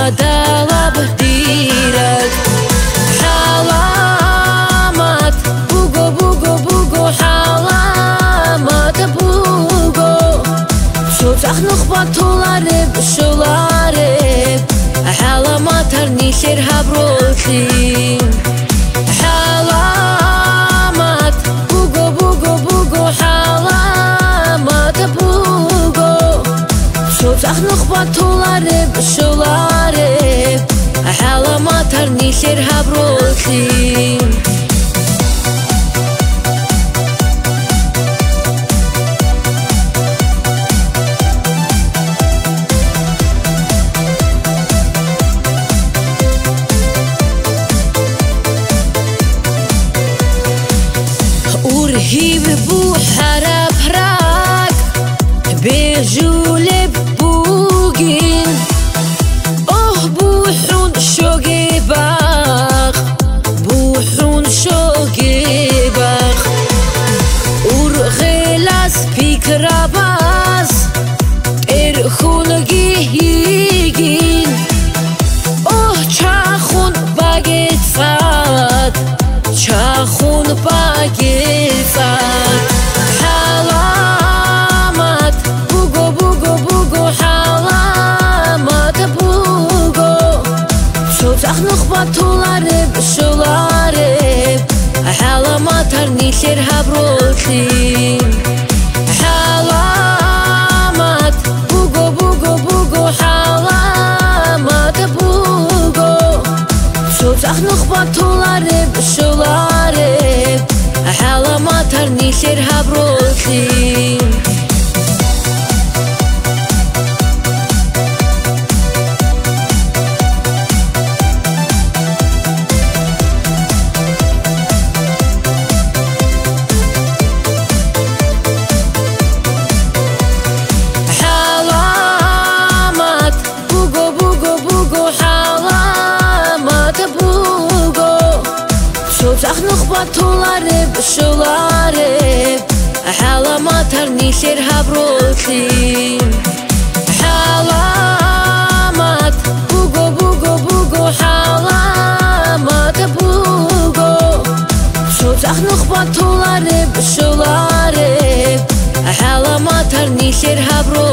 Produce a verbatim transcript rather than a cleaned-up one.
عدالة بديرك حلامات بوغو بوغو بوغو حلامات بوغو شوف أخنخ بطولارب شولارب حلامات هرني شرها بروخي حلامات بوغو بوغو بوغو حلامات بوغو شوف أخنخ بطولارب شولارب حلامات هرني شرها بروخي هیب بو حرب راک بجولب بوگین اوه بوحون شوگی باغ بوحون شوگی باغ اور غلاس پیکراباز ارخونگی هیگین اوه چاخون باگت فاد چاخون باگت حلامات بوغو بوغو بوغو حلامات بوغو شوف أخنخ بطولارب شولارب حلامات هرني شرها بروخي حلامات بوغو بوغو بوغو حلامات بوغو شوف أخنخ بطولارب شولارب حلامات هرني شرها بروخي حلامات بوغو بوغو بوغو حلامات بوغو شوف أخنخ بطولارب شولارب حلامات هرني شرها بروخي حلامات بوغو بوغو بوغو حلامات بوغو شوف أخنخ بطولارب شولارب حلامات هرني شرها بروخي